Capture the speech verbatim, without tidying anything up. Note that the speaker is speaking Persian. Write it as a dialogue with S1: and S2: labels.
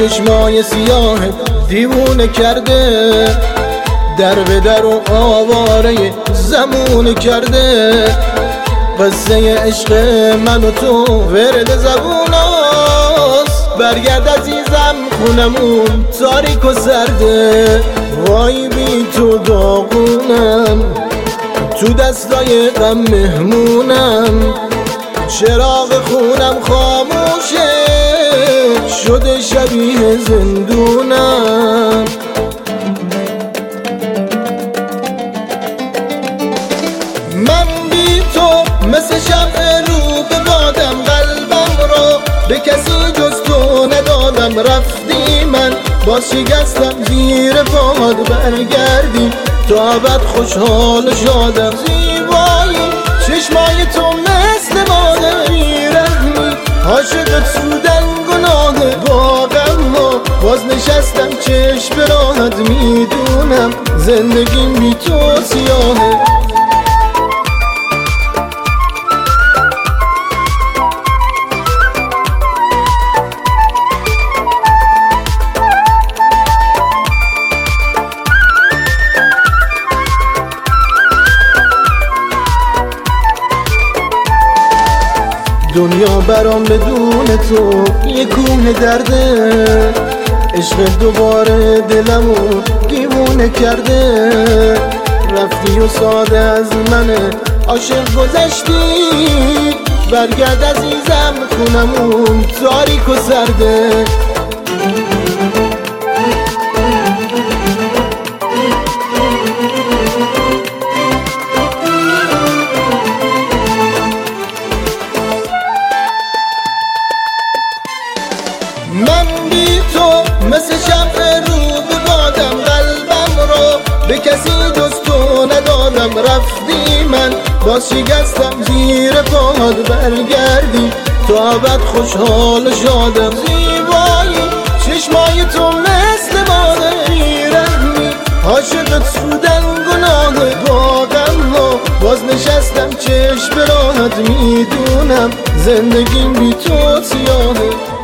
S1: چشمای سیاه دیوونه کرده، در به در و آواره زمونه کرده. قصه عشق من و تو ورد زبوناست، برگرد عزیزم خونمون تاریک و سرده. وای بی تو داغونم، تو دستای غم مهمونم، چراغ خونم خاموشه شده شبیه زندونم. من بی تو مثل شمع رو به بادم، قلبم رو به کسی جز تو ندادم. رفتی من باز شکستم زیر پاد، برگردی تا ابد خوشحال شادم. زیبایی چشمای تو مثل مادر، بیرحمی عاشقت سودن گناه. با غم و باز نشستم چشم به راحت، میدونم زندگیم بی تو سیاهه. دنیا برام بدون تو یه کوه درده، عشق دوباره دلمو دیوونه کرده. رفتی و ساده از من عاشق گذشتی، برگرد عزیزم خونمون تاریک و سرده. من بی تو مثل شمع رو به بادم، قلبم رو به کسی جز تو ندادم. رفتی من باز شکستم زیر پاد، برگردی تا ابد خوشحال شادم. زیبایی چشمای تو مثل مادر، بیرحمی عاشقت سودن گناه. با غم و باز نشستم چشم به راحت، میدونم زندگیم بی تو سیاهه.